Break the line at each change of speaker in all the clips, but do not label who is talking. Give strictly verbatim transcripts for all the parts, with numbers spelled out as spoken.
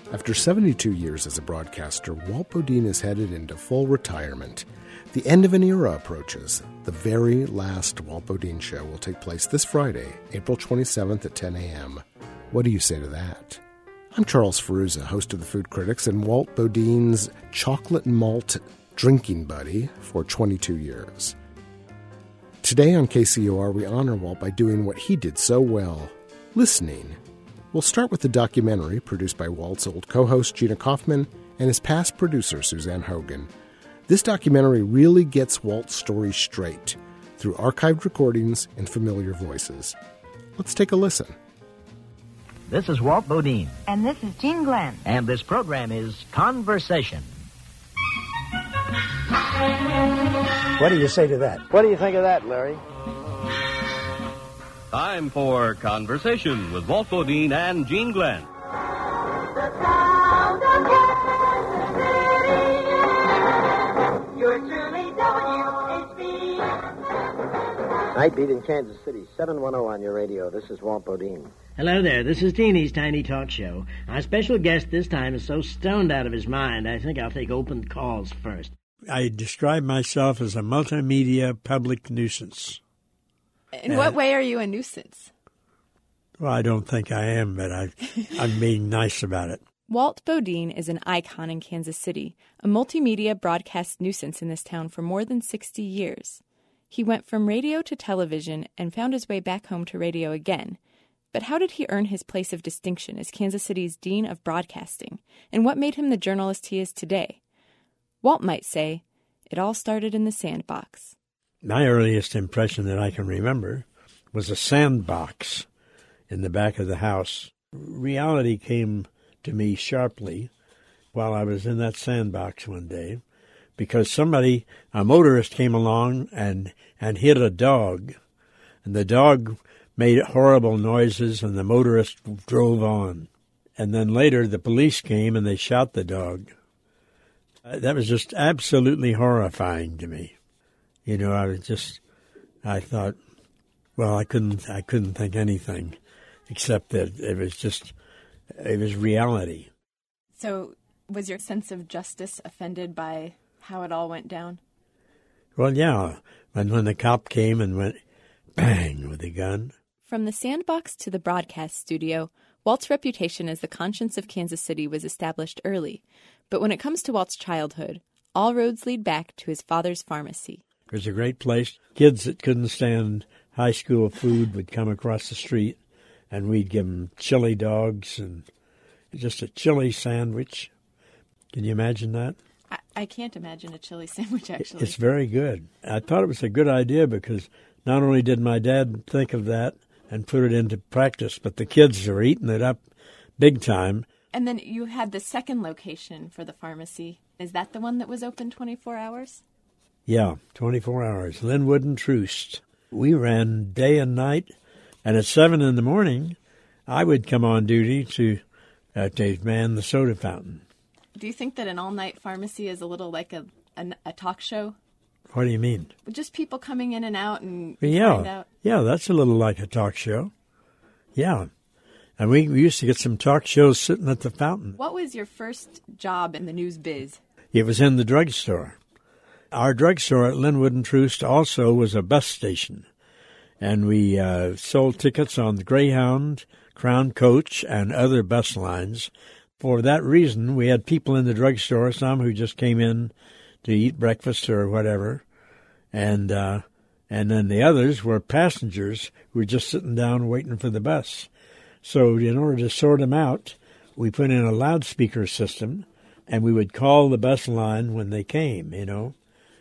After seventy-two years as a broadcaster, Walt Bodine is headed into full retirement. The end of an era approaches. The very last Walt Bodine show will take place this Friday, April twenty-seventh at ten a.m. What do you say to that? I'm Charles Ferruzza, host of The Food Critics and Walt Bodine's chocolate malt drinking buddy for twenty-two years. Today on K C O R, we honor Walt by doing what he did so well, listening. We'll start with the documentary produced by Walt's old co-host Gina Kaufman and his past producer Suzanne Hogan. This documentary really gets Walt's story straight through archived recordings and familiar voices. Let's take a listen.
This is Walt Bodine.
And this is Jean Glenn.
And this program is Conversation.
What do you say to that?
What do you think of that, Larry?
Time for Conversation with Walt Bodine and Jean Glenn.
The sound of Kansas City. You're truly W H B.
Night Beat in Kansas City, seven ten on your radio. This is Walt Bodine.
Hello there, this is Teeny's Tiny Talk Show. Our special guest this time is so stoned out of his mind, I think I'll take open calls first.
I describe myself as a multimedia public nuisance.
In uh, what way are you a nuisance?
Well, I don't think I am, but I, I'm being nice about it.
Walt Bodine is an icon in Kansas City, a multimedia broadcast nuisance in this town for more than sixty years. He went from radio to television and found his way back home to radio again. But how did he earn his place of distinction as Kansas City's Dean of Broadcasting? And what made him the journalist he is today? Walt might say, it all started in the sandbox.
My earliest impression that I can remember was a sandbox in the back of the house. Reality came to me sharply while I was in that sandbox one day because somebody, a motorist came along and, and hit a dog. And the dog made horrible noises and the motorist drove on. And then later the police came and they shot the dog. That was just absolutely horrifying to me. You know, I was just, I thought, well, I couldn't, I couldn't think anything except that it was just, it was reality.
So was your sense of justice offended by how it all went down?
Well, yeah. When, when the cop came and went bang with the gun.
From the sandbox to the broadcast studio, Walt's reputation as the conscience of Kansas City was established early. But when it comes to Walt's childhood, all roads lead back to his father's pharmacy.
It was a great place. Kids that couldn't stand high school food would come across the street, and we'd give them chili dogs and just a chili sandwich. Can you imagine that?
I, I can't imagine a chili sandwich, actually.
It's very good. I thought it was a good idea because not only did my dad think of that and put it into practice, but the kids are eating it up big time.
And then you had the second location for the pharmacy. Is that the one that was open twenty-four hours?
Yeah, twenty-four hours. Linwood and Troost. We ran day and night, and at seven in the morning, I would come on duty to, uh, to man the soda fountain.
Do you think that an all-night pharmacy is a little like a, a, a talk show?
What do you mean?
Just people coming in and out and
yeah,
find out.
Yeah, that's a little like a talk show. Yeah. And we, we used to get some talk shows sitting at the fountain.
What was your first job in the news biz?
It was in the drugstore. Our drugstore at Linwood and Troost also was a bus station, and we uh, sold tickets on the Greyhound, Crown Coach, and other bus lines. For that reason, we had people in the drugstore, some who just came in to eat breakfast or whatever, and uh, and then the others were passengers who were just sitting down waiting for the bus. So in order to sort them out, we put in a loudspeaker system, and we would call the bus line when they came, you know.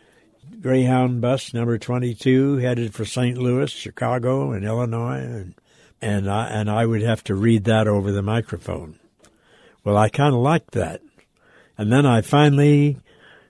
Greyhound bus number twenty-two headed for Saint Louis, Chicago, and Illinois, and and I, and I would have to read that over the microphone. Well, I kind of liked that. And then I finally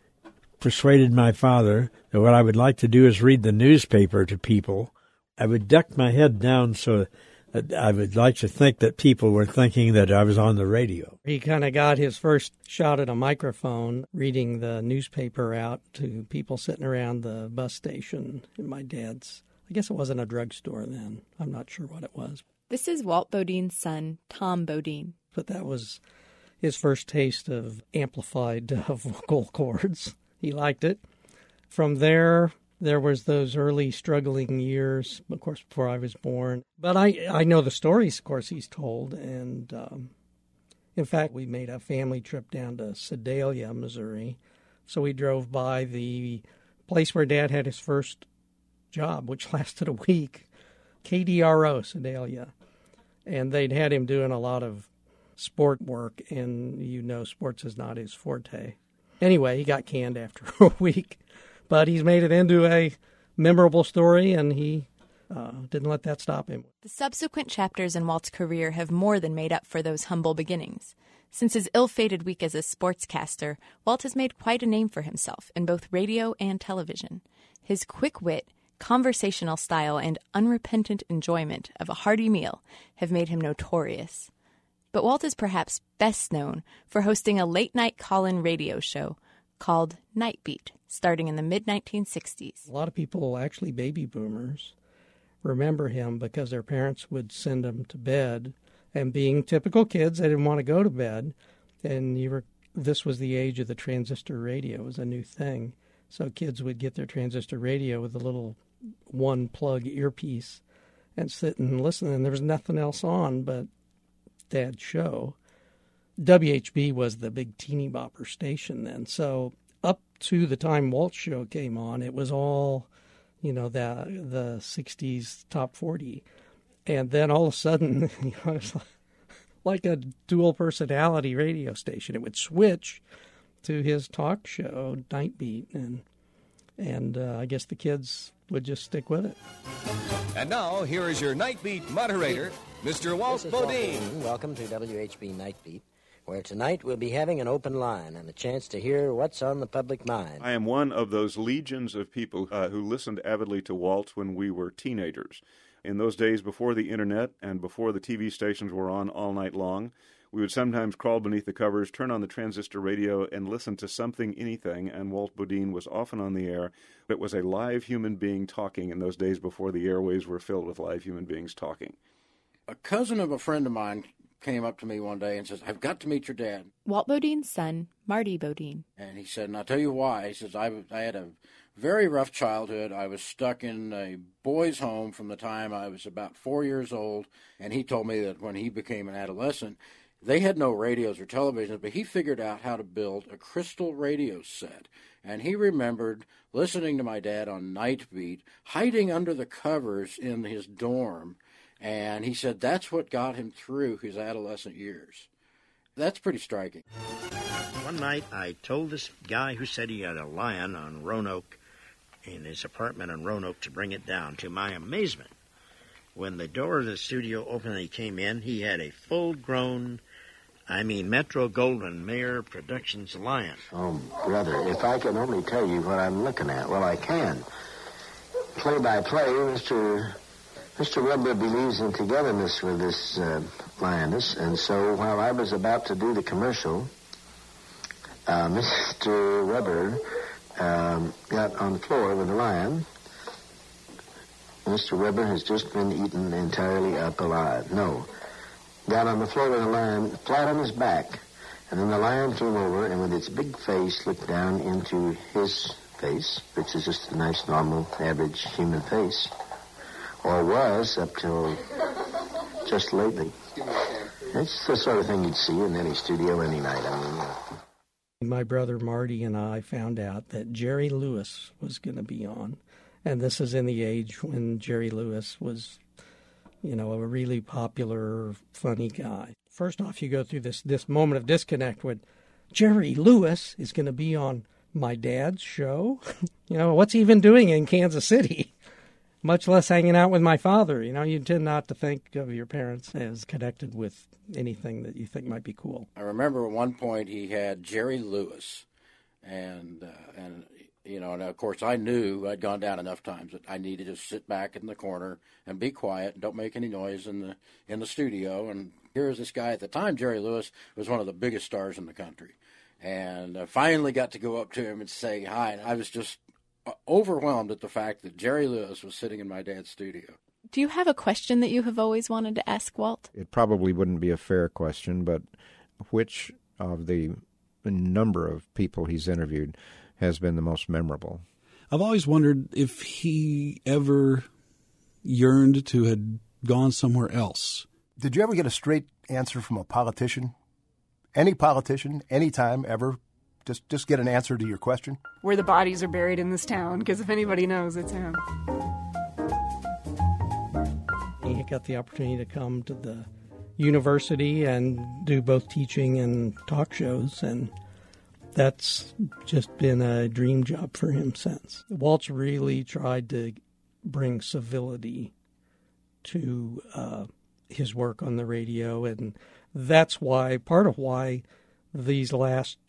persuaded my father that what I would like to do is read the newspaper to people. I would duck my head down so that I would like to think that people were thinking that I was on the radio.
He kind of got his first shot at a microphone reading the newspaper out to people sitting around the bus station in my dad's. I guess it wasn't a drugstore then. I'm not sure what it was.
This is Walt Bodine's son, Tom Bodine.
But that was, his first taste of amplified uh, vocal cords. He liked it. From there, there was those early struggling years, of course, before I was born. But I, I know the stories, of course, he's told. And um, in fact, we made a family trip down to Sedalia, Missouri. So we drove by the place where Dad had his first job, which lasted a week, K D R O, Sedalia. And they'd had him doing a lot of sport work, and you know sports is not his forte. Anyway, he got canned after a week. But he's made it into a memorable story, and he uh, didn't let that stop him.
The subsequent chapters in Walt's career have more than made up for those humble beginnings. Since his ill-fated week as a sportscaster, Walt has made quite a name for himself in both radio and television. His quick wit, conversational style, and unrepentant enjoyment of a hearty meal have made him notorious. But Walt is perhaps best known for hosting a late-night call-in radio show called Night Beat, starting in the mid nineteen sixties.
A lot of people, actually baby boomers, remember him because their parents would send them to bed. And being typical kids, they didn't want to go to bed. And you were, this was the age of the transistor radio. It was a new thing. So kids would get their transistor radio with a little one-plug earpiece and sit and listen. And there was nothing else on but Dad's show. W H B was the big teeny bopper station then. So up to the time Walt's show came on, it was all, you know, the the sixties top forty. And then all of a sudden, you know, it was like a dual personality radio station. It would switch to his talk show, Night Beat, and and uh, I guess the kids would just stick with it.
And now, here is your Night Beat moderator, Mister Walt Bodine.
Walt. Welcome to W H B Night Beat, where tonight we'll be having an open line and a chance to hear what's on the public mind.
I am one of those legions of people uh, who listened avidly to Walt when we were teenagers. In those days before the Internet and before the T V stations were on all night long, we would sometimes crawl beneath the covers, turn on the transistor radio, and listen to something, anything, and Walt Bodine was often on the air. It was a live human being talking in those days before the airwaves were filled with live human beings talking.
A cousin of a friend of mine came up to me one day and says, "I've got to meet your dad."
Walt Bodine's son, Marty Bodine.
And he said, and I'll tell you why. He says, I, I had a very rough childhood. I was stuck in a boys' home from the time I was about four years old. And he told me that when he became an adolescent, they had no radios or televisions, but he figured out how to build a crystal radio set. And he remembered listening to my dad on Night Beat, hiding under the covers in his dorm. And he said that's what got him through his adolescent years. That's pretty striking.
One night I told this guy who said he had a lion on Roanoke in his apartment on Roanoke to bring it down. To my amazement, when the door of the studio opened and he came in, he had a full-grown, I mean Metro-Goldwyn-Mayer Productions lion.
Oh, brother, if I can only tell you what I'm looking at. Well, I can. Play by play, Mister Mister Weber believes in togetherness with this uh, lioness, and so while I was about to do the commercial, uh, Mister Weber um, got on the floor with the lion. Mister Weber has just been eaten entirely up alive. No. Got on the floor with the lion, flat on his back, and then the lion came over and with its big face looked down into his face, which is just a nice, normal, average human face. Or was up till just lately. It's the sort of thing you'd see in any studio any night. I mean, uh...
My brother Marty and I found out that Jerry Lewis was going to be on. And this is in the age when Jerry Lewis was, you know, a really popular, funny guy. First off, you go through this, this moment of disconnect when Jerry Lewis is going to be on my dad's show. You know, what's he even doing in Kansas City? Much less hanging out with my father. You know, you tend not to think of your parents as connected with anything that you think might be cool.
I remember at one point he had Jerry Lewis, and uh, and you know, and of course I knew I'd gone down enough times that I needed to sit back in the corner and be quiet and don't make any noise in the in the studio. And here's this guy at the time. Jerry Lewis was one of the biggest stars in the country, and I finally got to go up to him and say hi. And I was just overwhelmed at the fact that Jerry Lewis was sitting in my dad's studio.
Do you have a question that you have always wanted to ask Walt?
It probably wouldn't be a fair question, but which of the number of people he's interviewed has been the most memorable.
I've always wondered if he ever yearned to have gone somewhere else.
Did you ever get a straight answer from a politician? Any politician, anytime, ever? Just just get an answer to your question?
Where the bodies are buried in this town, because if anybody knows, it's him.
He got the opportunity to come to the university and do both teaching and talk shows, and that's just been a dream job for him since. Walt's really tried to bring civility to uh, his work on the radio, and that's why, part of why these last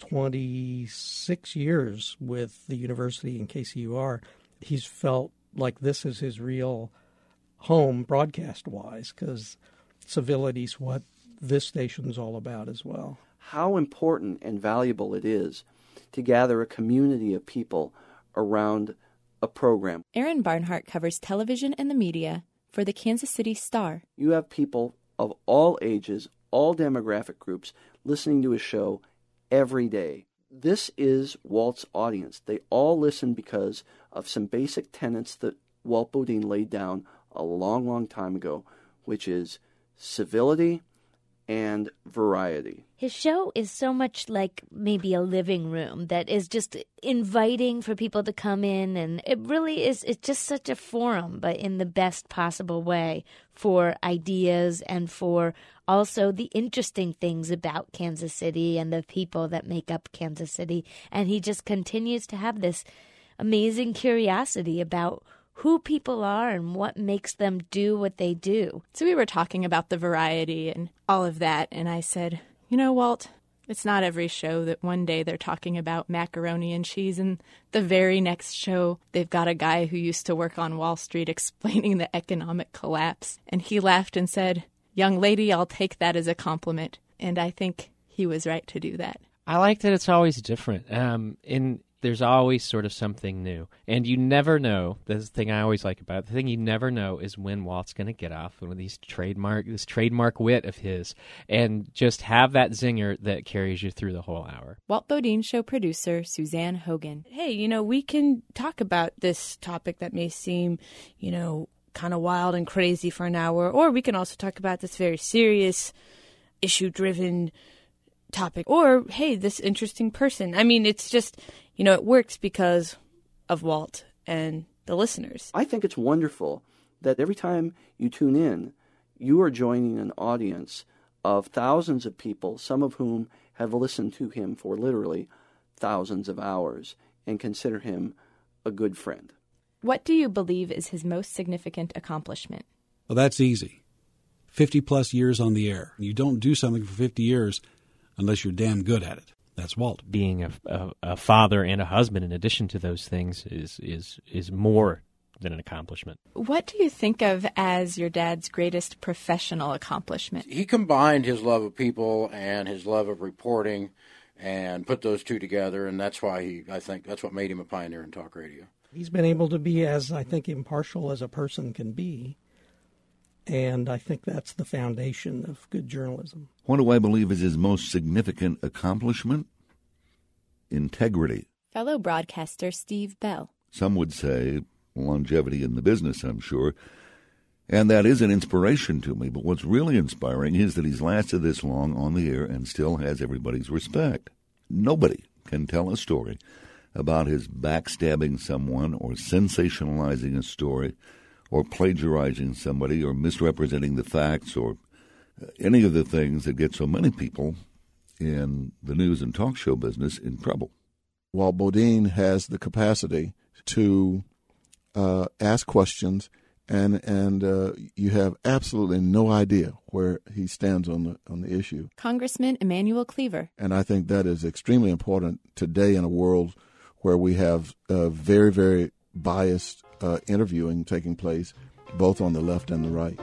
twenty-six years with the university and K C U R, he's felt like this is his real home broadcast-wise, because civility's what this station's all about as well.
How important and valuable it is to gather a community of people around a program.
Aaron Barnhart covers television and the media for the Kansas City Star.
You have people of all ages, all demographic groups, listening to a show every day. This is Walt's audience. They all listen because of some basic tenets that Walt Bodine laid down a long, long time ago, which is civility and variety.
His show is so much like maybe a living room that is just inviting for people to come in, and it really is, it's just such a forum, but in the best possible way, for ideas and for also the interesting things about Kansas City and the people that make up Kansas City. And he just continues to have this amazing curiosity about who people are and what makes them do what they do.
So we were talking about the variety and all of that, and I said, you know, Walt, it's not every show that one day they're talking about macaroni and cheese, and the very next show they've got a guy who used to work on Wall Street explaining the economic collapse. And he laughed and said, young lady, I'll take that as a compliment. And I think he was right to do that.
I like that it's always different. Um, in There's always sort of something new. And you never know, that's the thing I always like about it, the thing you never know is when Walt's going to get off one of these trademark, this trademark wit of his, and just have that zinger that carries you through the whole hour.
Walt Bodine show producer Suzanne Hogan.
Hey, you know, we can talk about this topic that may seem, you know, kind of wild and crazy for an hour, or we can also talk about this very serious, issue-driven topic. Or, hey, this interesting person. I mean, it's just, you know, it works because of Walt and the listeners.
I think it's wonderful that every time you tune in, you are joining an audience of thousands of people, some of whom have listened to him for literally thousands of hours and consider him a good friend.
What do you believe is his most significant accomplishment?
Well, that's easy. fifty-plus years on the air. You don't do something for fifty years unless you're damn good at it. That's Walt.
Being a, a, a father and a husband in addition to those things is, is, is more than an accomplishment.
What do you think of as your dad's greatest professional accomplishment?
He combined his love of people and his love of reporting and put those two together, and that's why he, I think, that's what made him a pioneer in talk radio.
He's been able to be as, I think, impartial as a person can be. And I think that's the foundation of good journalism.
What do I believe is his most significant accomplishment? Integrity.
Fellow broadcaster Steve Bell.
Some would say longevity in the business, I'm sure. And that is an inspiration to me. But what's really inspiring is that he's lasted this long on the air and still has everybody's respect. Nobody can tell a story about his backstabbing someone or sensationalizing a story or plagiarizing somebody or misrepresenting the facts or any of the things that get so many people in the news and talk show business in trouble.
Walt Bodine has the capacity to uh, ask questions, and and uh, you have absolutely no idea where he stands on the on the issue.
Congressman Emanuel Cleaver.
And I think that is extremely important today in a world where we have uh, very, very biased uh, interviewing taking place, both on the left and the right.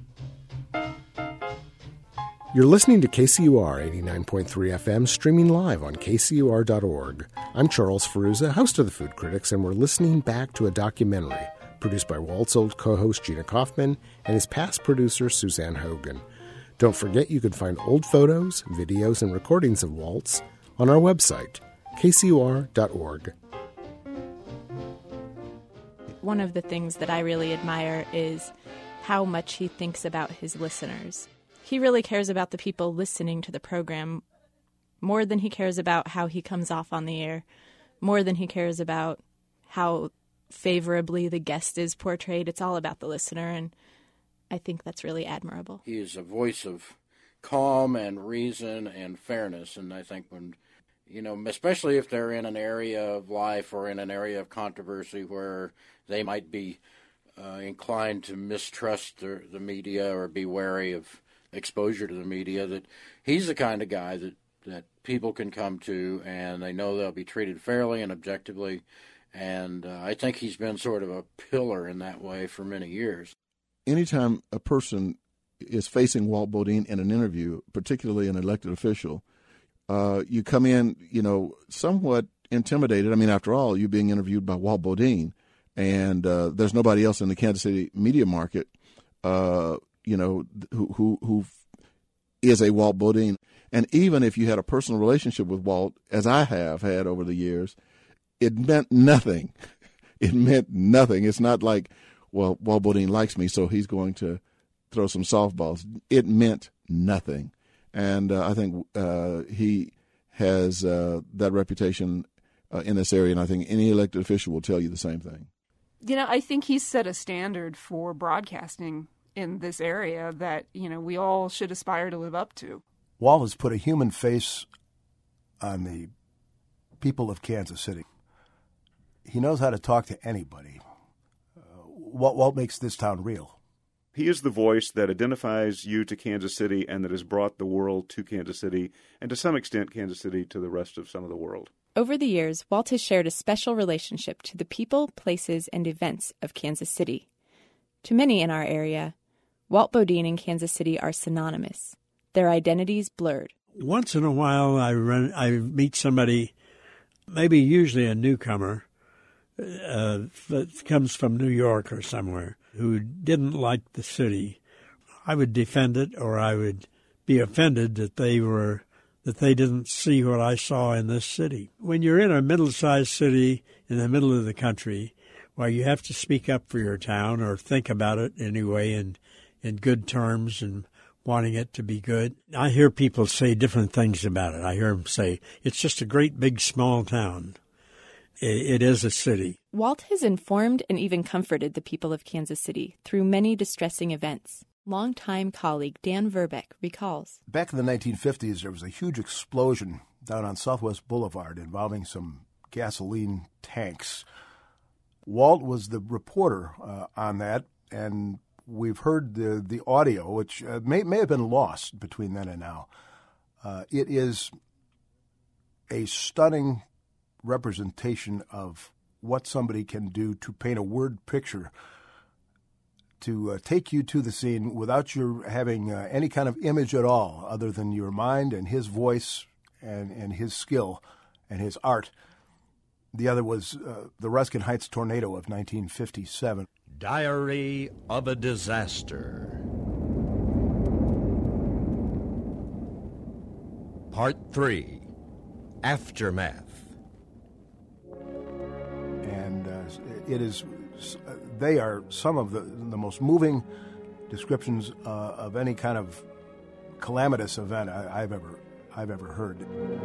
You're listening to K C U R eighty-nine point three F M, streaming live on K C U R dot org. I'm Charles Ferruzza, host of The Food Critics, and we're listening back to a documentary produced by Walt's old co-host Gina Kaufman and his past producer Suzanne Hogan. Don't forget you can find old photos, videos, and recordings of Waltz on our website, k c u r dot org.
One of the things that I really admire is how much he thinks about his listeners. He really cares about the people listening to the program more than he cares about how he comes off on the air, more than he cares about how favorably the guest is portrayed. It's all about the listener, and I think that's really admirable.
He is a voice of calm and reason and fairness, and I think when, you know, especially if they're in an area of life or in an area of controversy where they might be uh, inclined to mistrust the, the media or be wary of exposure to the media, that he's the kind of guy that, that people can come to and they know they'll be treated fairly and objectively. And uh, I think he's been sort of a pillar in that way for many years.
Anytime a person is facing Walt Bodine in an interview, particularly an elected official, uh, you come in, you know, somewhat intimidated. I mean, after all, you're being interviewed by Walt Bodine, and uh, there's nobody else in the Kansas City media market, uh, you know, who, who who is a Walt Bodine. And even if you had a personal relationship with Walt, as I have had over the years, it meant nothing. It meant nothing. It's not like, well, Walt Bodine likes me, so he's going to throw some softballs. It meant nothing. And uh, I think uh, he has uh, that reputation uh, in this area, and I think any elected official will tell you the same thing.
You know, I think he's set a standard for broadcasting in this area that, you know, we all should aspire to live up to.
Walt has put a human face on the people of Kansas City. He knows how to talk to anybody. Uh, Walt, Walt makes this town real.
He is the voice that identifies you to Kansas City and that has brought the world to Kansas City, and to some extent Kansas City to the rest of some of the world.
Over the years, Walt has shared a special relationship to the people, places, and events of Kansas City. To many in our area, Walt Bodine and Kansas City are synonymous, their identities blurred.
Once in a while, I run, I meet somebody, maybe usually a newcomer, uh, that comes from New York or somewhere, who didn't like the city. I would defend it, or I would be offended that they were that they didn't see what I saw in this city. When you're in a middle-sized city in the middle of the country, well, you have to speak up for your town or think about it anyway in, in good terms and wanting it to be good. I hear people say different things about it. I hear them say, it's just a great big small town. It, it is a city.
Walt has informed and even comforted the people of Kansas City through many distressing events. Longtime colleague Dan Verbeck recalls.
Back in the nineteen fifties, there was a huge explosion down on Southwest Boulevard involving some gasoline tanks. Walt was the reporter uh, on that, and we've heard the, the audio, which uh, may, may have been lost between then and now. Uh, it is a stunning representation of what somebody can do to paint a word picture, to uh, take you to the scene without your having uh, any kind of image at all other than your mind and his voice and, and his skill and his art. The other was uh, the Ruskin Heights tornado of nineteen fifty-seven.
Diary of a Disaster. Part three, Aftermath.
And uh, it is, they are some of the, the most moving descriptions uh, of any kind of calamitous event I, I've ever I've ever heard.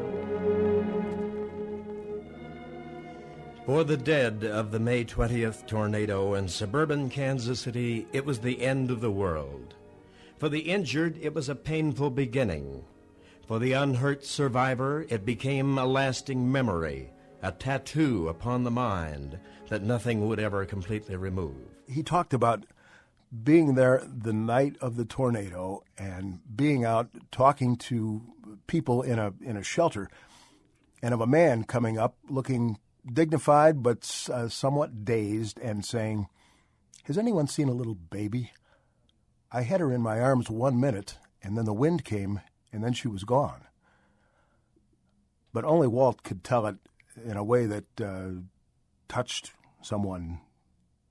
For the dead of the May twentieth tornado in suburban Kansas City, it was the end of the world. For the injured, it was a painful beginning. For the unhurt survivor, it became a lasting memory, a tattoo upon the mind that nothing would ever completely remove.
He talked about being there the night of the tornado and being out talking to people in a in a shelter, and of a man coming up looking dignified but uh, somewhat dazed and saying, "Has anyone seen a little baby? I had her in my arms one minute, and then the wind came, and then she was gone." But only Walt could tell it in a way that uh, touched someone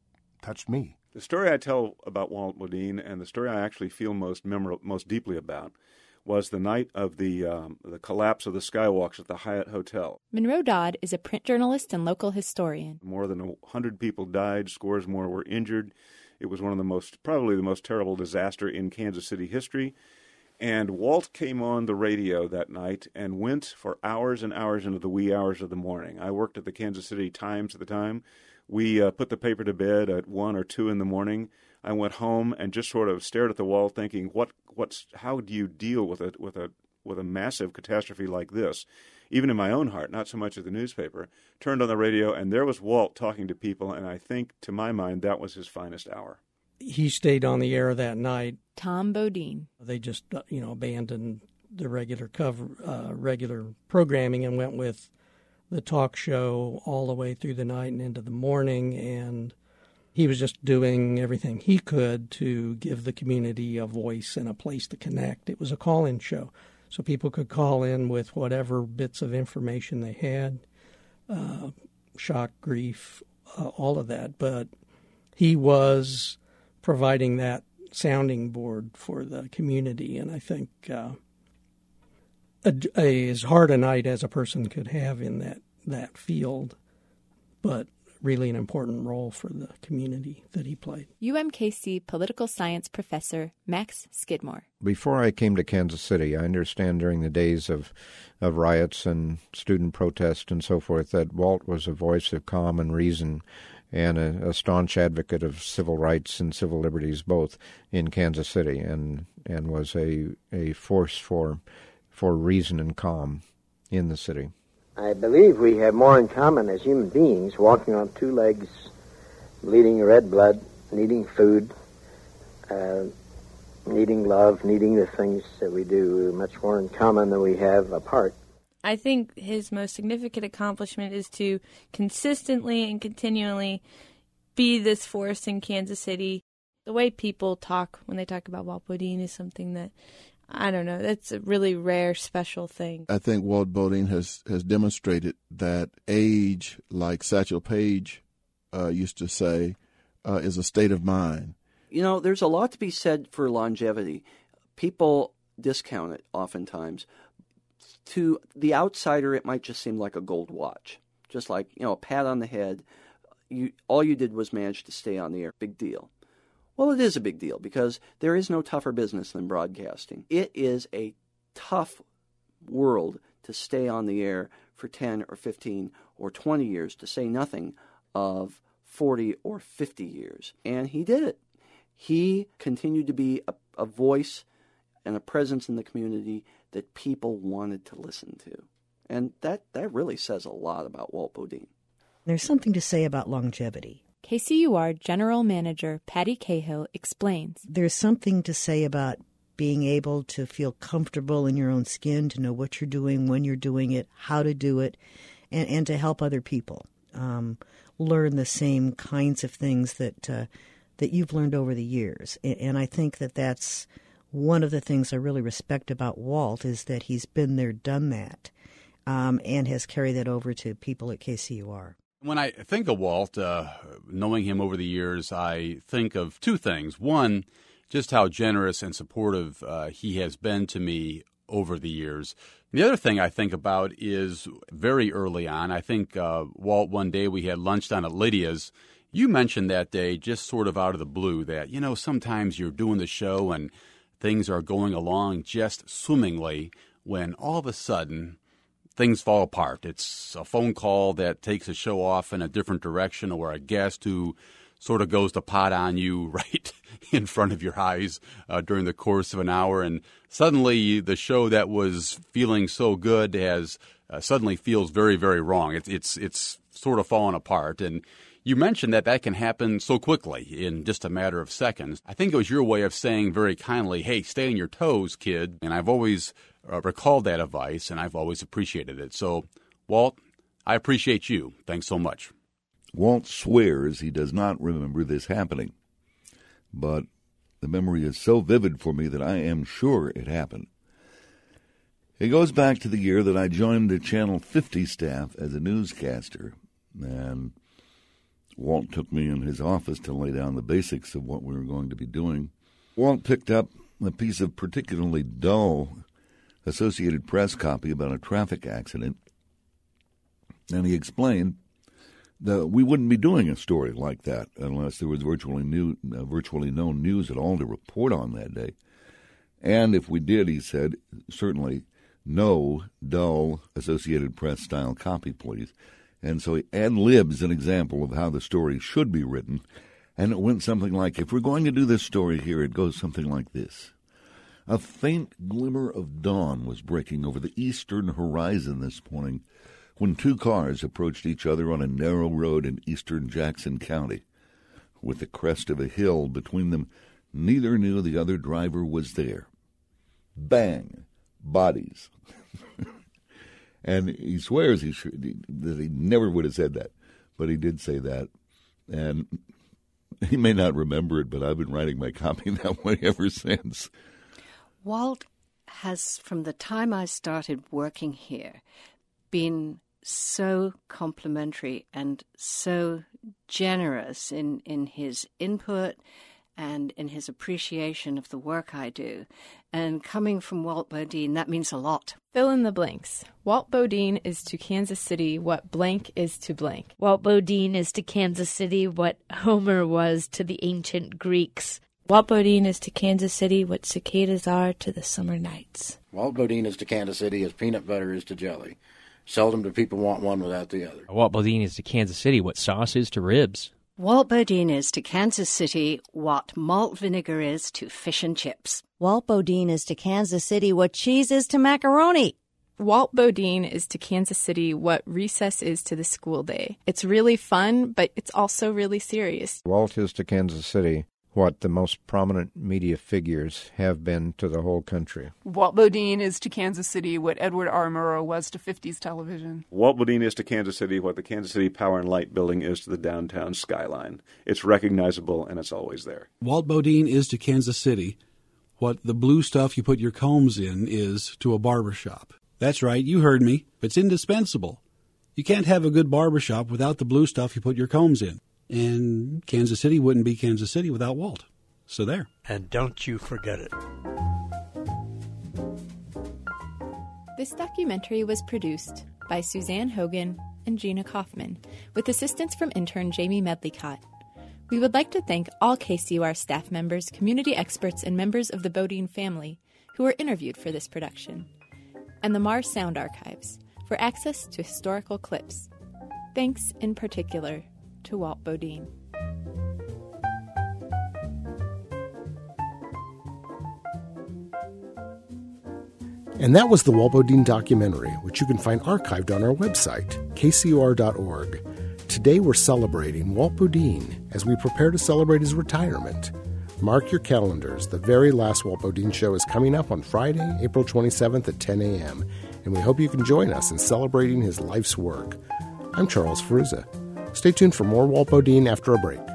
touched me.
The story I tell about Walt Bodine, and the story I actually feel most memorable, most deeply about, was the night of the um, the collapse of the skywalks at the Hyatt Hotel.
Monroe Dodd is a print journalist and local historian.
More than a hundred people died, scores more were injured. It was one of the most, probably the most terrible disaster in Kansas City history. And Walt came on the radio that night and went for hours and hours into the wee hours of the morning. I worked at the Kansas City Times at the time. We uh, put the paper to bed at one or two in the morning. I went home and just sort of stared at the wall, thinking, "What? What's? How do you deal with it with a with a massive catastrophe like this?" Even in my own heart, not so much at the newspaper. Turned on the radio, and there was Walt talking to people, and I think, to my mind, that was his finest hour.
He stayed on the air that night.
Tom Bodine.
They just, you know, abandoned the regular cover, uh, regular programming, and went with the talk show all the way through the night and into the morning. And he was just doing everything he could to give the community a voice and a place to connect. It was a call-in show, so people could call in with whatever bits of information they had, uh, shock, grief, uh, all of that. But he was providing that sounding board for the community, and I think uh, a, a, as hard a night as a person could have in that, that field, but really an important role for the community that he played.
U M K C political science professor Max Skidmore.
Before I came to Kansas City, I understand during the days of, of riots and student protest and so forth that Walt was a voice of calm and reason and a, a staunch advocate of civil rights and civil liberties both in Kansas City, and, and was a, a force for for reason and calm in the city.
I believe we have more in common as human beings, walking on two legs, bleeding red blood, needing food, uh, needing love, needing the things that we do, much more in common than we have apart.
I think his most significant accomplishment is to consistently and continually be this force in Kansas City. The way people talk when they talk about Walt Bodine is something that, I don't know, that's a really rare, special thing.
I think Walt Bodine has, has demonstrated that age, like Satchel Paige uh, used to say, uh, is a state of mind.
You know, there's a lot to be said for longevity. People discount it oftentimes. To the outsider, it might just seem like a gold watch, just like, you know, a pat on the head. You, all you did was manage to stay on the air. Big deal. Well, it is a big deal because there is no tougher business than broadcasting. It is a tough world to stay on the air for ten or fifteen or twenty years, to say nothing of forty or fifty years. And he did it. He continued to be a, a voice and a presence in the community that people wanted to listen to. And that, that really says a lot about Walt Bodine.
There's something to say about longevity.
K C U R General Manager Patty Cahill explains.
There's something to say about being able to feel comfortable in your own skin, to know what you're doing, when you're doing it, how to do it, and, and to help other people um, learn the same kinds of things that uh, that you've learned over the years. And, and I think that that's one of the things I really respect about Walt, is that he's been there, done that, um, and has carried that over to people at K C U R.
When I think of Walt, uh, knowing him over the years, I think of two things. One, just how generous and supportive uh, he has been to me over the years. The other thing I think about is very early on, I think, uh, Walt, one day we had lunch down at Lydia's. You mentioned that day, just sort of out of the blue, that, you know, sometimes you're doing the show and things are going along just swimmingly when all of a sudden things fall apart. It's a phone call that takes a show off in a different direction, or a guest who sort of goes to pot on you right in front of your eyes uh, during the course of an hour. And suddenly the show that was feeling so good has uh, suddenly feels very, very wrong. It's, it's, it's sort of fallen apart. And you mentioned that that can happen so quickly in just a matter of seconds. I think it was your way of saying very kindly, hey, stay on your toes, kid. And I've always uh, recalled that advice, and I've always appreciated it. So, Walt, I appreciate you. Thanks so much.
Walt swears he does not remember this happening, but the memory is so vivid for me that I am sure it happened. It goes back to the year that I joined the Channel fifty staff as a newscaster, and Walt took me in his office to lay down the basics of what we were going to be doing. Walt picked up a piece of particularly dull Associated Press copy about a traffic accident, and he explained that we wouldn't be doing a story like that unless there was virtually new, uh, virtually no news at all to report on that day. And if we did, he said, certainly no dull Associated Press-style copy, please. And so he ad-libs an example of how the story should be written, and it went something like, if we're going to do this story here, it goes something like this. A faint glimmer of dawn was breaking over the eastern horizon this morning when two cars approached each other on a narrow road in eastern Jackson County. With the crest of a hill between them, neither knew the other driver was there. Bang! Bodies. And he swears he should, that he never would have said that, but he did say that. And he may not remember it, but I've been writing my copy that way ever since.
Walt has, from the time I started working here, been so complimentary and so generous in, in his input and in his appreciation of the work I do. And coming from Walt Bodine, that means a lot.
Fill in the blanks. Walt Bodine is to Kansas City what blank is to blank.
Walt Bodine is to Kansas City what Homer was to the ancient Greeks.
Walt Bodine is to Kansas City what cicadas are to the summer nights.
Walt Bodine is to Kansas City as peanut butter is to jelly. Seldom do people want one without the other.
Walt Bodine is to Kansas City what sauce is to ribs.
Walt Bodine is to Kansas City what malt vinegar is to fish and chips.
Walt Bodine is to Kansas City what cheese is to macaroni.
Walt Bodine is to Kansas City what recess is to the school day. It's really fun, but it's also really serious.
Walt is to Kansas City what the most prominent media figures have been to the whole country.
Walt Bodine is to Kansas City what Edward R. Murrow was to fifties television.
Walt Bodine is to Kansas City what the Kansas City Power and Light Building is to the downtown skyline. It's recognizable, and it's always there.
Walt Bodine is to Kansas City what the blue stuff you put your combs in is to a barbershop. That's right, you heard me. It's indispensable. You can't have a good barbershop without the blue stuff you put your combs in. And Kansas City wouldn't be Kansas City without Walt. So there.
And don't you forget it.
This documentary was produced by Suzanne Hogan and Gina Kaufman, with assistance from intern Jamie Medlicott. We would like to thank all K C U R staff members, community experts, and members of the Bodine family who were interviewed for this production, and the Mars Sound Archives for access to historical clips. Thanks in particular to Walt Bodine.
And that was the Walt Bodine documentary, which you can find archived on our website, k c u r dot org. Today we're celebrating Walt Bodine as we prepare to celebrate his retirement. Mark your calendars. The very last Walt Bodine show is coming up on Friday, April twenty-seventh at ten a.m., and we hope you can join us in celebrating his life's work. I'm Charles Ferruza. Stay tuned for more Walt Bodine after a break.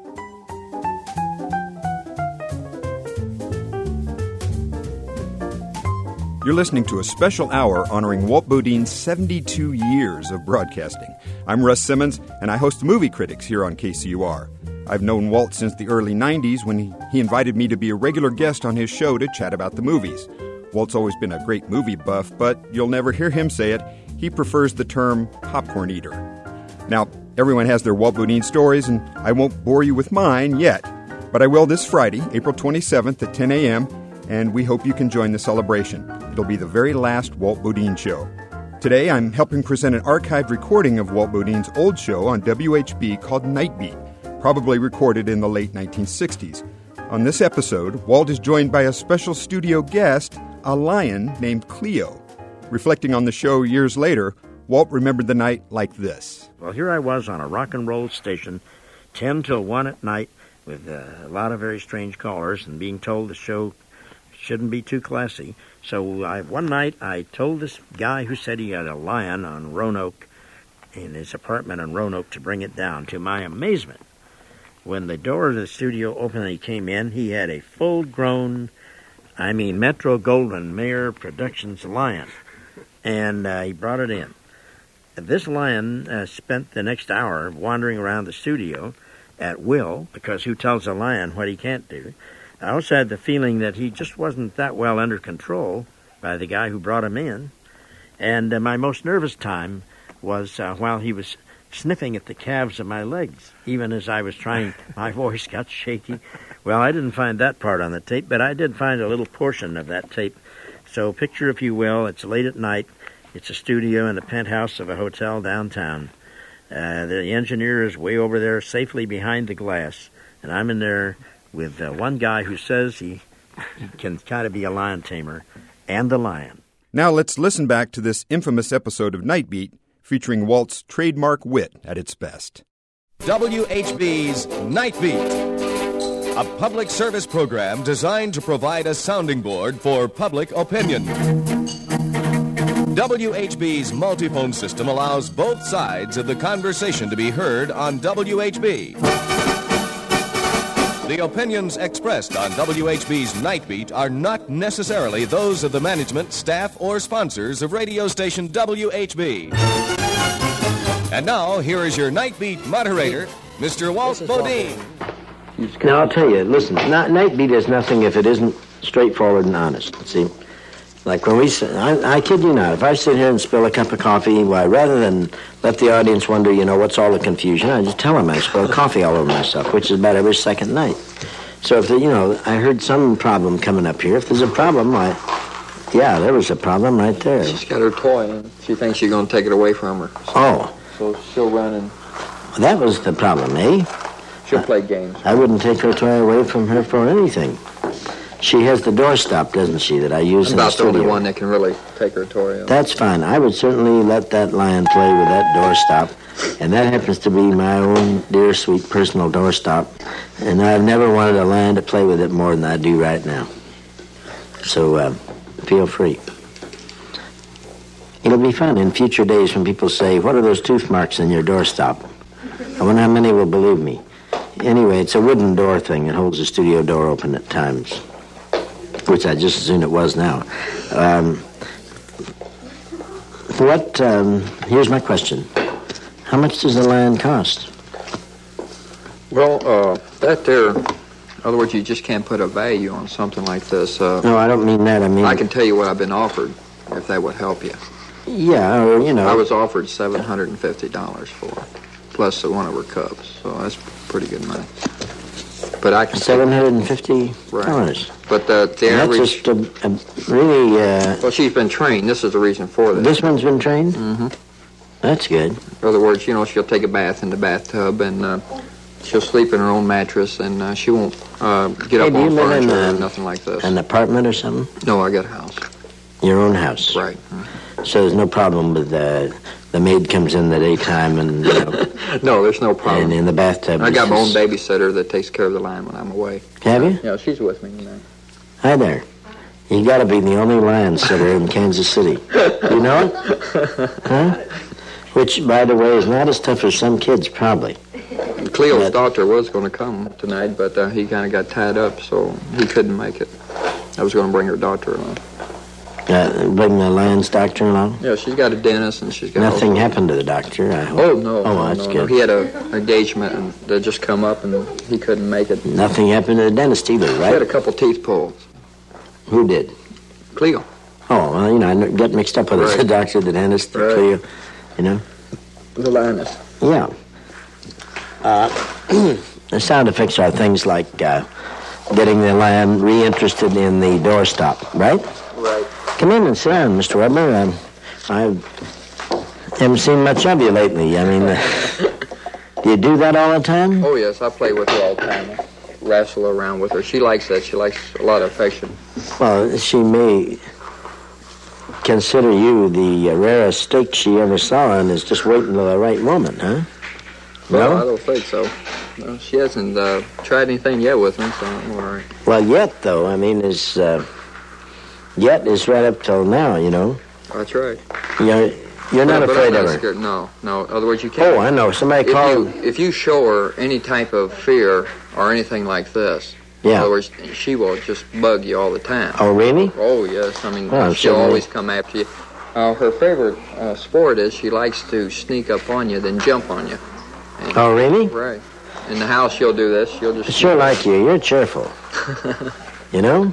You're listening to a special hour honoring Walt Bodine's seventy-two years of broadcasting. I'm Russ Simmons, and I host Movie Critics here on K C U R. I've known Walt since the early nineties when he, he invited me to be a regular guest on his show to chat about the movies. Walt's always been a great movie buff, but you'll never hear him say it. He prefers the term popcorn eater. Now, everyone has their Walt Bodine stories, and I won't bore you with mine yet. But I will this Friday, April twenty-seventh at ten a.m., and we hope you can join the celebration. It'll be the very last Walt Bodine show. Today, I'm helping present an archived recording of Walt Bodine's old show on W H B called Night Beat, probably recorded in the late nineteen sixties. On this episode, Walt is joined by a special studio guest, a lion named Cleo. Reflecting on the show years later, Walt remembered the night like this.
Well, here I was on a rock and roll station, ten till one at night, with uh, a lot of very strange callers, and being told the show shouldn't be too classy. So I, one night I told this guy who said he had a lion on Roanoke, in his apartment on Roanoke, to bring it down. To my amazement, when the door of the studio opened and he came in, he had a full-grown, I mean, Metro-Goldwyn Mayer Productions lion, and uh, he brought it in. This lion uh, spent the next hour wandering around the studio at will, because who tells a lion what he can't do? I also had the feeling that he just wasn't that well under control by the guy who brought him in. And uh, my most nervous time was uh, while he was sniffing at the calves of my legs, even as I was trying. My voice got shaky. Well, I didn't find that part on the tape, but I did find a little portion of that tape. So picture, if you will, it's late at night. It's a studio in the penthouse of a hotel downtown. Uh, the engineer is way over there, safely behind the glass, and I'm in there with uh, one guy who says he, he can kind of be a lion tamer, and the lion.
Now let's listen back to this infamous episode of Nightbeat, featuring Walt's trademark wit at its best.
W H B's Nightbeat, a public service program designed to provide a sounding board for public opinion. W H B's multiphone system allows both sides of the conversation to be heard on W H B. The opinions expressed on W H B's Nightbeat are not necessarily those of the management, staff, or sponsors of radio station W H B. And now, here is your Nightbeat moderator, Mister Walt Bodine.
Now, I'll tell you, listen, Nightbeat is nothing if it isn't straightforward and honest, see? Like when we, I, I kid you not, if I sit here and spill a cup of coffee, why, rather than let the audience wonder, you know, what's all the confusion, I just tell them I spilled coffee all over myself, which is about every second night. So if, the, you know, I heard some problem coming up here, if there's a problem, I, yeah, there was a problem right there.
She's got her toy, and she thinks you're going to take it away from her. So,
oh.
So she'll run and...
Well, that was the problem, eh?
She'll play games.
I wouldn't take her toy away from her for anything. She has the doorstop, doesn't she, that I use in the studio?
About the only one that can really take her toy out.
That's fine. I would certainly let that lion play with that doorstop, and that happens to be my own dear, sweet personal doorstop, and I've never wanted a lion to play with it more than I do right now. So, uh, feel free. It'll be fun in future days when people say, what are those tooth marks in your doorstop? I wonder how many will believe me. Anyway, it's a wooden door thing that holds the studio door open at times, which I just assumed it was now. Um, what, um, here's my question. How much does a lion cost?
Well, uh, that there, in other words, you just can't put a value on something like this. Uh,
no, I don't mean that. I mean...
I can tell you what I've been offered, if that would help you.
Yeah, or, you know...
I was offered seven hundred fifty dollars for it, plus one of her cubs, so that's pretty good money. But I can
seven hundred fifty dollars.
Right. But the, the
and
average...
That's just a, a really... Uh,
well, she's been trained. This is the reason for this.
This one's been trained?
Mm-hmm.
That's good.
In other words, you know, she'll take a bath in the bathtub, and uh, she'll sleep in her own mattress, and uh, she won't uh, get
hey,
up on furniture
a,
or nothing like this.
An apartment or something?
No, I got a house.
Your own house?
Right.
Mm-hmm. So there's no problem with uh, the maid comes in the daytime and... You know,
no, there's no problem.
And in the bathtub...
I got my own babysitter that takes care of the lion when I'm away.
Have you?
Yeah, she's with me tonight.
Hi there. You got to be the only lion sitter in Kansas City. You know it? Huh? Which, by the way, is not as tough as some kids, probably.
Cleo's
but,
doctor was going to come tonight, but uh, he kind of got tied up, so he couldn't make it. I was going to bring her doctor along.
Uh, bring the lion's doctor along?
Yeah, she's got a dentist, and she's got...
Nothing happened to the doctor, I hope.
Oh, no.
Oh,
no,
that's
no,
good.
No. He had a engagement, and that just come up, and he couldn't make it.
Nothing happened to the dentist either, right?
He had a couple teeth pulled.
Who did?
Cleo.
Oh, well, you know, I get mixed up with right. the doctor, the dentist, the right. Cleo, you know?
The lioness.
Yeah. Uh, the sound effects are things like uh, getting the lion reinterested in the doorstop, right?
Right.
Come in and sit down, Mister Weber. Um, I haven't seen much of you lately. I mean, uh, do you do that all the time?
Oh, yes, I play with her all the time. I wrestle around with her. She likes that. She likes a lot of affection.
Well, she may consider you the uh, rarest steak she ever saw and is just waiting for the right woman, huh?
Well,
no?
I don't think so. No, she hasn't uh, tried anything yet with me, so I'm all right.
Well, yet, though, I mean, is uh, yet is right up till now, you know.
That's right.
You're, you're not
but,
afraid
but I'm
of
not
her.
Scared. No, no. In other words, you can't.
Oh, I know. Somebody
if
called.
You, if you show her any type of fear or anything like this,
yeah.
in other words, she will just bug you all the time.
Oh, really?
Oh, yes. I mean,
well,
she'll
certainly.
always come after you. Uh, her favorite uh, sport is she likes to sneak up on you, then jump on you. And,
oh, really?
Right. In the house, she'll do this. She'll just...
I sure like you. You're cheerful. You know?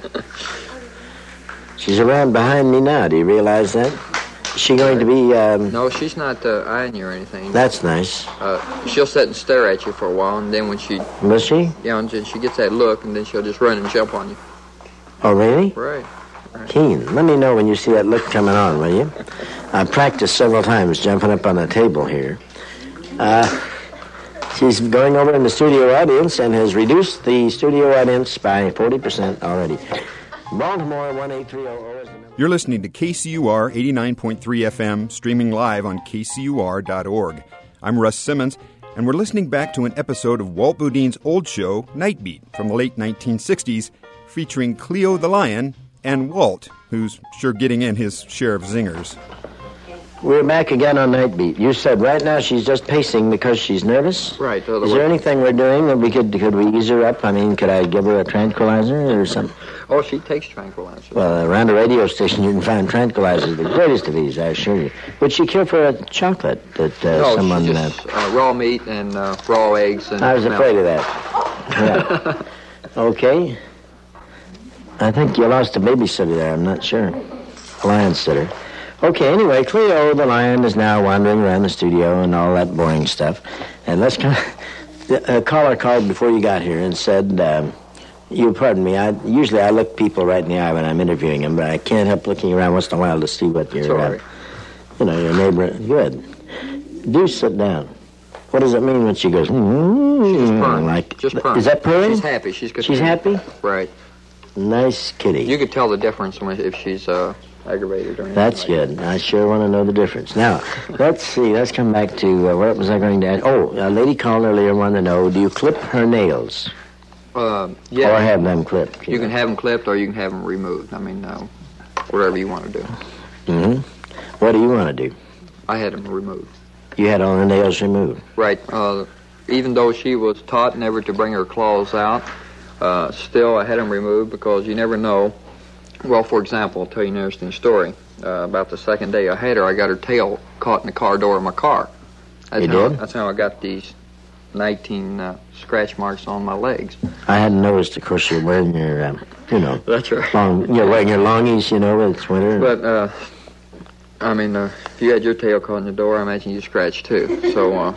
She's around behind me now. Do you realize that? Is she going to be... Um...
No, she's not uh, eyeing you or anything.
That's nice.
Uh, she'll sit and stare at you for a while, and then when she...
Will she?
Yeah, and then she gets that look, and then she'll just run and jump on you.
Oh, really?
Right. right.
Keen. Let me know when you see that look coming on, will you? I've practiced several times jumping up on the table here. Uh, she's going over in the studio audience and has reduced the studio audience by forty percent already. Baltimore, one eight three zero zero is the number.
You're listening to K C U R eighty-nine point three F M, streaming live on K C U R dot org. I'm Russ Simmons, and we're listening back to an episode of Walt Boudin's old show, Night Beat, from the late nineteen sixties, featuring Cleo the Lion and Walt, who's sure getting in his share of zingers.
We're back again on Night Beat. You said right now she's just pacing because she's nervous?
Right.
Is there anything we're doing that we could could we ease her up? I mean, could I give her a tranquilizer or something?
Oh, she takes tranquilizers.
Well, around a radio station you can find tranquilizers, the greatest of these, I assure you. Would she care for a chocolate that uh,
no,
someone...
she just, uh, raw meat and uh, raw eggs. And
I was
milk.
afraid of that. Yeah. Okay. I think you lost a babysitter there, I'm not sure. A lion sitter. Okay, anyway, Cleo the Lion is now wandering around the studio and all that boring stuff. And let's kind of... A caller called before you got here and said... Um, You pardon me. I usually I look people right in the eye when I'm interviewing them, but I can't help looking around once in a while to see what your, uh, you know, your neighbor. Good. Do sit down. What does it mean when she goes? Mm-hmm,
She's purring.
Like,
just purring.
Is that purring?
She's happy. She's good.
She's happy.
Right.
Nice kitty.
You could tell the difference when, if she's uh, aggravated or anything.
That's
like
good.
that.
I sure want to know the difference. Now, let's see. Let's come back to uh, what was I going to ask? Oh, a lady called earlier wanted to know: do you clip her nails?
Uh, yeah.
Or have them clipped?
You, you can have them clipped or you can have them removed. I mean, uh, whatever you want to do.
Mm-hmm. What do you want to do?
I had them removed.
You had all her nails removed?
Right. Uh, even though she was taught never to bring her claws out, uh, still I had them removed because you never know. Well, for example, I'll tell you an interesting story. Uh, about the second day I had her, I got her tail caught in the car door of my car. That's
you
how,
did?
That's how I got these nineteen uh, scratch marks on my legs.
I hadn't noticed, of course, you're wearing your, um, you know,
that's right.
Long, you're wearing your longies, you know, it's winter.
But, uh, I mean, uh, if you had your tail caught in the door, I imagine you scratched too. So, uh...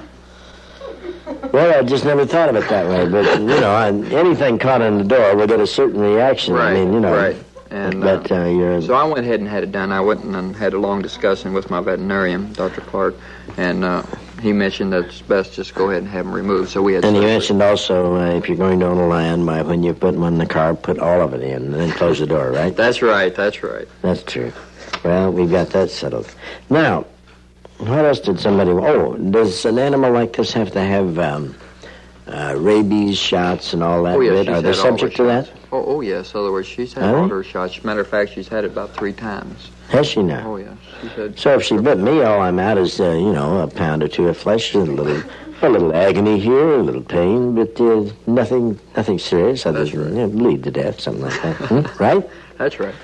Well, I just never thought of it that way, but, you know, I, anything caught in the door will get a certain reaction.
Right,
I mean, you know.
right. And,
but, uh, you're...
So I went ahead and had it done. I went and had a long discussion with my veterinarian, Doctor Clark, and uh, he mentioned that it's best just go ahead and have them removed. So we had.
And he
surgery.
mentioned also uh, if you're going to own a lion, by when you put one in the car, put all of it in and then close the door, right?
That's right. That's right.
That's true. Well, we've got that settled. Now, what else did somebody... Oh, does an animal like this have to have um, uh, rabies shots and all that?
Oh, yes,
bit?
she's
Are they
had all
subject
her
to that?
shots. Oh, oh, yes. In other words, she's had
Really?
all her shots. Matter of fact, she's had it about three times.
Has she now?
Oh, yes. She's had...
So if she bit me, all I'm out is, uh, you know, a pound or two of flesh, a little, a little agony here, a little pain, but uh, nothing, nothing serious. Other
That's
than
right.
you know, bleed to death, something like that. Hmm? Right?
That's right.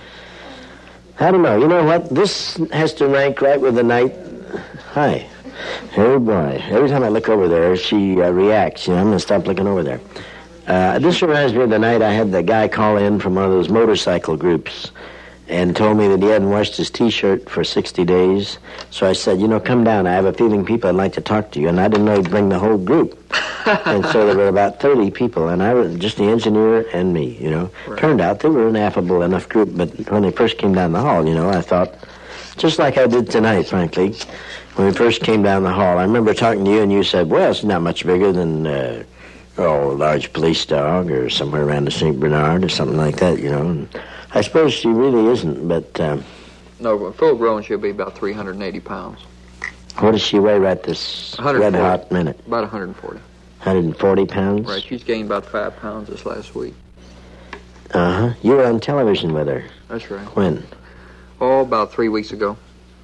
I don't know. You know what? This has to rank right with the night. Hi. Oh, boy. Every time I look over there, she uh, reacts. You know, I'm going to stop looking over there. Uh, this reminds me of the night I had the guy call in from one of those motorcycle groups and told me that he hadn't washed his T-shirt for sixty days. So I said, you know, come down. I have a feeling people would like to talk to you. And I didn't know he'd bring the whole group. And so there were about thirty people, and I was just the engineer and me, you know.
Right.
Turned out they were an affable enough group, but when they first came down the hall, you know, I thought, just like I did tonight, frankly, when we first came down the hall, I remember talking to you, and you said, well, it's not much bigger than... Uh, Oh, a large police dog or somewhere around the Saint Bernard or something like that, you know. And I suppose she really isn't, but... Um,
no, but full grown, she'll be about three hundred eighty pounds.
What does she weigh right this red-hot minute?
About one hundred forty.
one hundred forty pounds?
Right, she's gained about five pounds this last week.
Uh-huh. You were on television with her.
That's right.
When?
Oh, about three weeks ago.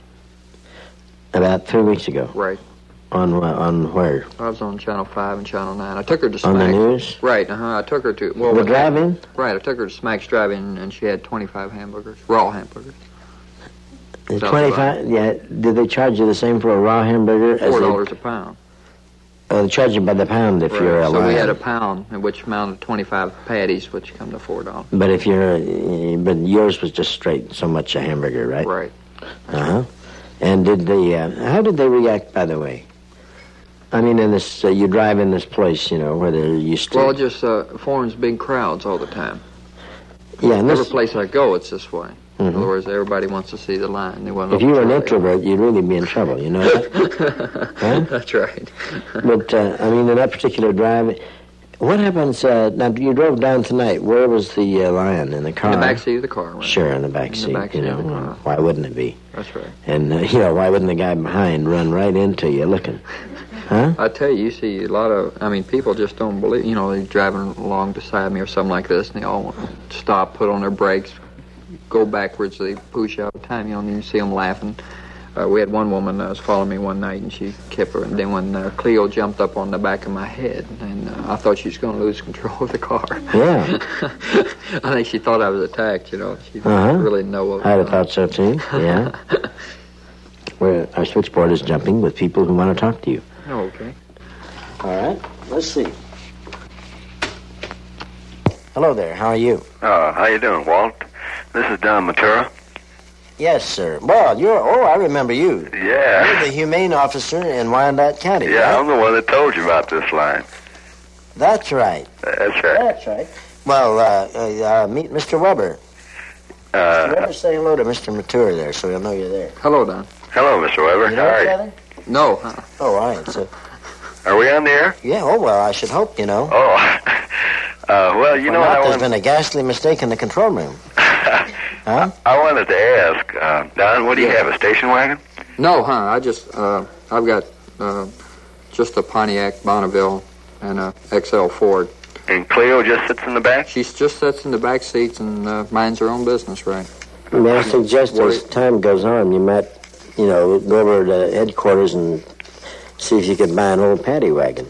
About three weeks ago?
Right.
On on where?
I was on Channel five and Channel nine. I took her to Smack's.
On the news?
Right, uh-huh. I took her to... Well,
the drive-in?
Right, I took her to Smack's Drive-In, and she had twenty-five hamburgers, raw hamburgers.
twenty-five. Yeah. Did they charge you the same for a raw hamburger? as
Four
they-
dollars a pound.
Oh, they charge you by the pound if
Right.
you're a
So we
lion.
had a pound, in which amounted to twenty-five patties, which come to four dollars.
But if you're, uh, but yours was just straight so much a hamburger, right?
Right.
Uh huh. And did the uh, how did they react? By the way, I mean, in this, uh, you drive in this place, you know, where they're used to.
Well, it just uh, forms big crowds all the time.
Yeah, and
Every
this,
place I go, it's this way. In
Mhm.
other words, everybody wants to see the line. They want to
if
know
you were an
where they
introvert, you'd really be in trouble. You know that.
are.
Huh?
That's right.
But uh, I mean, in that particular drive, what happens? Uh, now, you drove down tonight. Where was the uh, lion in the car?
In the back seat of the car. Right?
Sure, in the back
In
seat.
the back
you
seat
know,
of the car.
why wouldn't it be?
That's right.
And uh, you know, why wouldn't the guy behind run right into you looking? Huh?
I tell you, you see a lot of, I mean, people just don't believe, you know, they're driving along beside me or something like this, and they all want to stop, put on their brakes, go backwards, they push out time, you know, and you see them laughing. Uh, we had one woman that was following me one night, and she kept her, and then when uh, Cleo jumped up on the back of my head, and uh, I thought she was going to lose control of the car.
Yeah.
I think she thought I was attacked, you know. She
Uh-huh.
didn't really know what was
I'd have
going on.
thought so too. Yeah. Where our switchboard is jumping with people who want to talk to you.
Oh, okay.
All right. Let's see. Hello there. How are you?
Uh, how you doing, Walt? This is Don Matura.
Yes, sir. Well, you're. Oh, I remember you.
Yeah.
You're the humane officer in Wyandotte County.
Yeah,
right?
I'm the one that told you about this line.
That's right.
That's right.
That's right. Well, uh, uh, uh, meet Mister Weber. Mister
Uh,
Weber, say hello to Mister Mature there, so he'll know you're there.
Hello, Don.
hello, Mister Weber.
You
How
know
are
each
you?
other?
No. Huh?
Oh, all right. So,
Are we on the air?
yeah. Oh well, I should hope you know.
Oh, uh, well, you
If
know
not,
what I
there's
want.
been a ghastly mistake in the control room. Huh?
I wanted to ask, uh, Don, what do you have? A station wagon?
No, huh? I just, uh, I've got uh, just a Pontiac Bonneville and a X L Ford.
And Cleo just sits in the back?
She just sits in the back seats and uh, minds her own business, right?
May I suggest as time goes on, you might, you know, go over to headquarters and see if you could buy an old paddy wagon.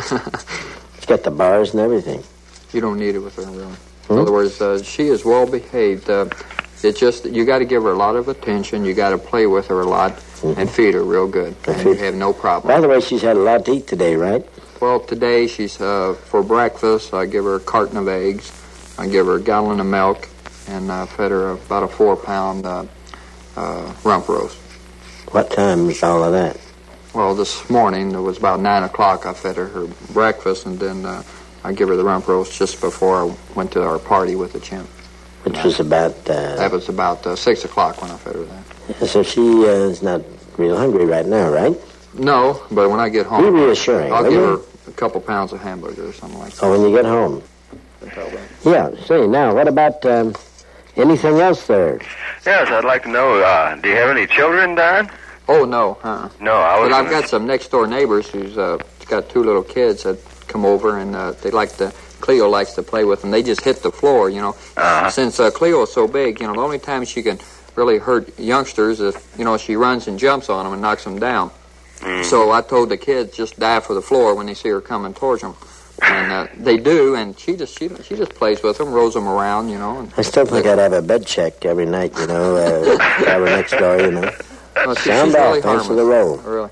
It's got the bars and everything.
You don't need it with her, really.
Hmm?
In other words, uh, she is well behaved. Uh, it's just you got to give her a lot of attention. You got to play with her a lot
Mm-hmm.
and feed her real good, and you have no problem.
By the way, she's had a lot to eat today, right?
Well, today she's uh, for breakfast. I give her a carton of eggs. I give her a gallon of milk, and I fed her about a four-pound uh, uh, rump roast.
What time is all of that?
Well, this morning it was about nine o'clock. I fed her her breakfast, and then uh, I give her the rump roast just before I went to our party with the chimp.
Which was about... Uh,
That was about uh, six o'clock when I fed her that.
so she uh, is not real hungry right now, right?
No, but when I get home,
Be reassuring,
I'll
will
give
you?
her a couple pounds of hamburger or something like that.
Oh, when you get home.
Until then.
Yeah, say, now, what about um, anything else there?
Yes, I'd like to know, uh, do you have any children, Don?
Oh, no, huh?
No, I was
But I've
gonna-
got some next-door neighbors who's uh, got two little kids that come over, and uh, they like to, Cleo likes to play with them. They just hit the floor, you know.
Uh-huh.
Since uh, Cleo is so big, you know, the only time she can really hurt youngsters is, you know, she runs and jumps on them and knocks them down.
Mm.
So I told the kids just dive for the floor when they see her coming towards them. And uh, they do, and she just she, she just plays with them, rolls them around, you know. And
I still think I'd have a bed check every night, you know, uh, if I were next door, you know.
Well, she-
Sound
she's
off,
really
thanks for
harmless.
the roll.
Really.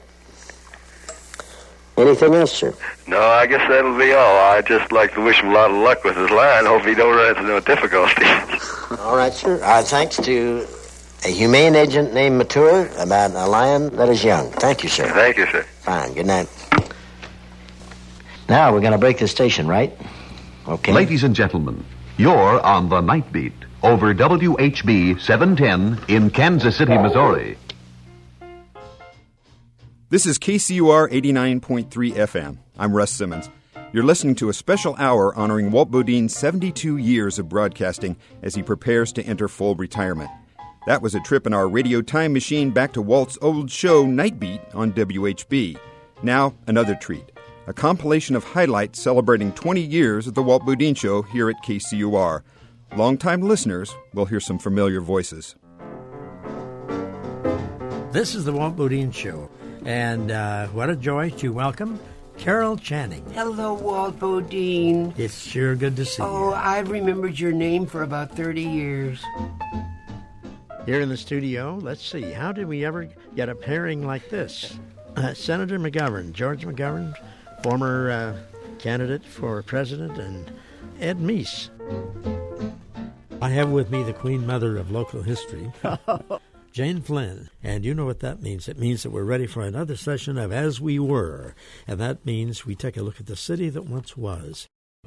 Anything else, sir?
No, I guess that'll be all. I'd just like to wish him a lot of luck with his line. Hope he don't run into no difficulty.
All right, sir. Uh, thanks to a humane agent named Mature about a lion that is young. Thank you, sir.
Thank you, sir.
Fine. Good night. Now, we're going to break the station, right? Okay.
Ladies and gentlemen, you're on the Night Beat over W H B seven ten in Kansas City, Missouri.
This is K C U R eighty-nine point three F M. I'm Russ Simmons. You're listening to a special hour honoring Walt Bodine's seventy-two years of broadcasting as he prepares to enter full retirement. That was a trip in our radio time machine back to Walt's old show, Night Beat, on W H B. Now, another treat. A compilation of highlights celebrating twenty years of the Walt Bodine Show here at K C U R. Longtime listeners will hear some familiar voices.
This is the Walt Bodine Show, and uh, what a joy to welcome Carol Channing.
Hello, Walt Bodine.
It's sure good to see
Oh,
you.
I've remembered your name for about thirty years.
Here in the studio, let's see, how did we ever get a pairing like this? Uh, Senator McGovern, George McGovern, former uh, candidate for president, and Ed Meese. I have with me the Queen Mother of local history, Jane Flynn. And you know what that means. It means that we're ready for another session of As We Were. And that means we take a look at the city that once was.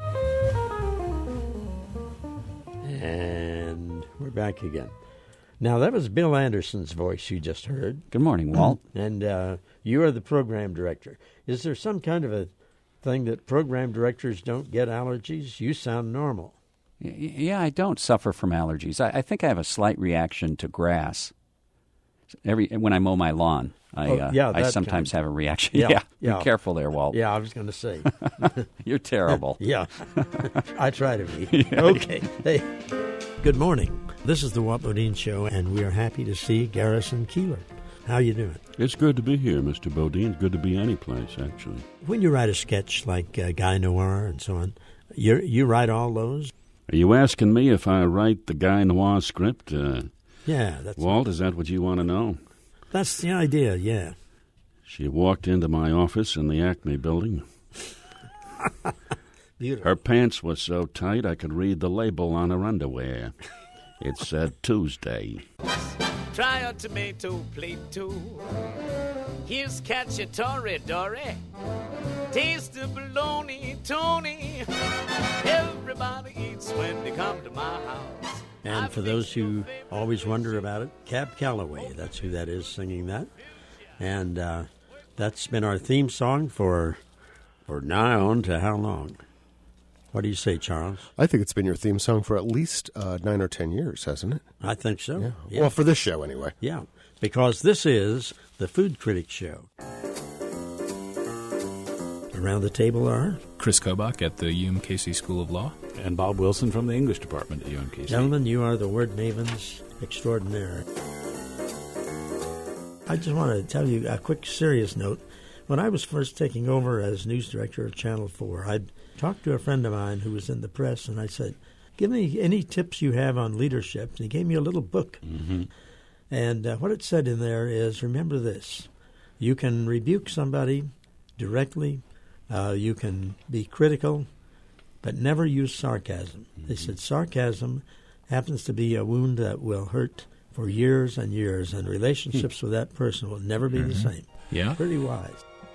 And we're back again. Now, that was Bill Anderson's voice you just heard.
Good morning, Walt.
And uh, you are the program director. Is there some kind of a thing that program directors don't get allergies? You sound normal.
Yeah, I don't suffer from allergies. I, I think I have a slight reaction to grass. Every when I mow my lawn, I
oh, yeah,
uh, I sometimes kind of... have a reaction.
Yeah,
yeah,
yeah.
Be careful there, Walt.
Yeah, I was going to say.
You're terrible.
Yeah, I try to be.
Yeah.
Okay. Hey, good morning. This is the Walt Bodine Show, and we are happy to see Garrison Keillor. How you doing?
It's good to be here, Mister Bodine. It's good to be any place, actually.
When you write a sketch like uh, Guy Noir and so on, you you write all those?
Are you asking me if I write the Guy Noir script? Uh,
yeah, that's
Walt, is that what you want to know?
That's the idea, yeah.
She walked into my office in the Acme building.
Beautiful.
Her pants were so tight I could read the label on her underwear. It said Tuesday.
Try a tomato plate too. Here's cacciatore Dory. Taste the bologna, Tony. Everybody eats when they come to my house.
And for those who always wonder about it, Cab Calloway, that's who that is singing that. And uh, that's been our theme song for, for nigh on to how long? What do you say, Charles?
I think it's been your theme song for at least uh, nine or ten years, hasn't it?
I think so.
Yeah.
Yeah.
Well, for this show, anyway.
Yeah, because this is the Food Critic Show. Around the table are
Chris Kobach at the U M K C School of Law. And Bob Wilson from the English Department at U M K C.
Gentlemen, you are the word mavens extraordinaire. I just want to tell you a quick serious note. When I was first taking over as news director of Channel four, I'd talked to a friend of mine who was in the press, and I said, give me any tips you have on leadership. And he gave me a little book.
Mm-hmm.
And uh, what it said in there is, remember this, you can rebuke somebody directly, uh, you can be critical, but never use sarcasm. Mm-hmm. They said sarcasm happens to be a wound that will hurt for years and years, and relationships with that person will never be mm-hmm. the same.
Yeah.
Pretty wise.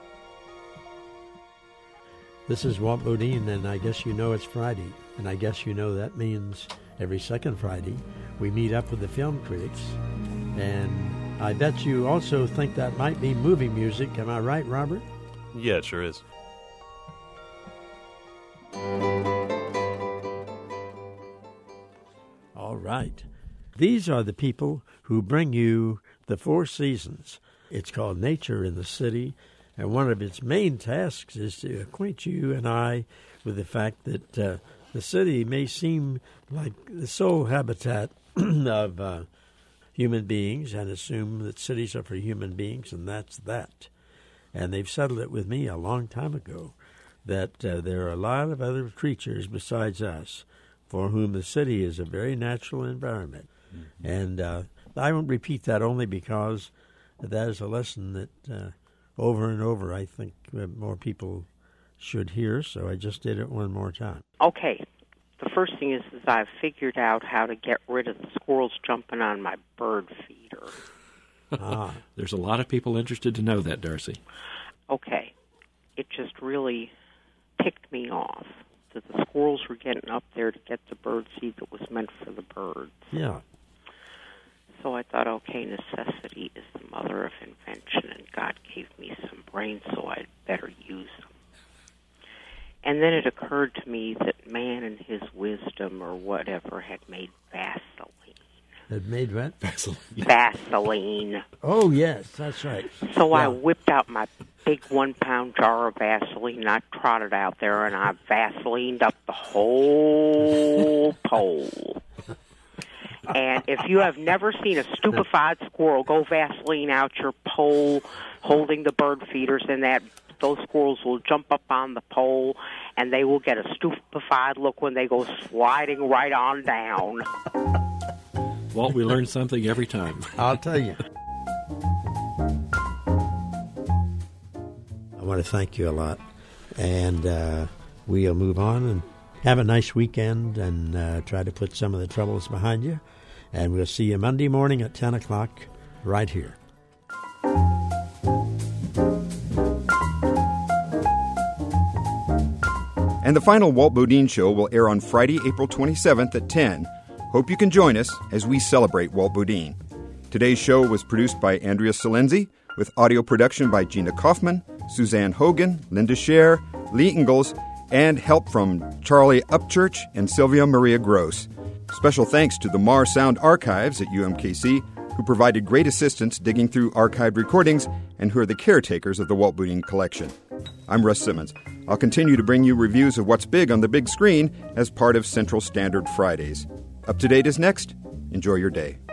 This is Walt Bodine, and I guess you know it's Friday. And I guess you know that means every second Friday we meet up with the film critics. And I bet you also think that might be movie music. Am I right, Robert?
Yeah, it sure is.
All right. These are the people who bring you the Four Seasons. It's called Nature in the City. And one of its main tasks is to acquaint you and I with the fact that uh, the city may seem like the sole habitat of uh, human beings and assume that cities are for human beings, and that's that. And they've settled it with me a long time ago that uh, there are a lot of other creatures besides us for whom the city is a very natural environment. Mm-hmm. And uh, I won't repeat that only because that is a lesson that uh, over and over I think more people should hear, so I just did it one more time.
Okay. The first thing is, is I've figured out how to get rid of the squirrels jumping on my bird feeder.
Ah. There's a lot of people interested to know that, Darcy.
Okay. It just really ticked me off that the squirrels were getting up there to get the bird seed that was meant for the birds.
Yeah.
So I thought, okay, necessity is the mother of invention, and God gave me some brains, so I'd better use them. And then it occurred to me that man in his wisdom or whatever had made Vaseline.
Had made what?
Vaseline.
Vaseline.
Oh, yes, that's right.
So
yeah.
I whipped out my big one-pound jar of Vaseline, and I trotted out there, and I Vaselined up the whole pole. And if you have never seen a stupefied squirrel, go Vaseline out your pole holding the bird feeders, and that those squirrels will jump up on the pole, and they will get a stupefied look when they go sliding right on down.
Walt, we learn something every time.
I'll tell you. I want to thank you a lot. And uh, we'll move on and have a nice weekend and uh, try to put some of the troubles behind you. And we'll see you Monday morning at ten o'clock right here.
And the final Walt Bodine Show will air on Friday, April twenty-seventh at ten. Hope you can join us as we celebrate Walt Bodine. Today's show was produced by Andrea Salenzi, with audio production by Gina Kaufman, Suzanne Hogan, Linda Scher, Lee Ingalls, and help from Charlie Upchurch and Sylvia Maria Gross. Special thanks to the Mar Sound Archives at U M K C, who provided great assistance digging through archived recordings and who are the caretakers of the Walt Bodine collection. I'm Russ Simmons. I'll continue to bring you reviews of what's big on the big screen as part of Central Standard Fridays. Up to Date is next. Enjoy your day.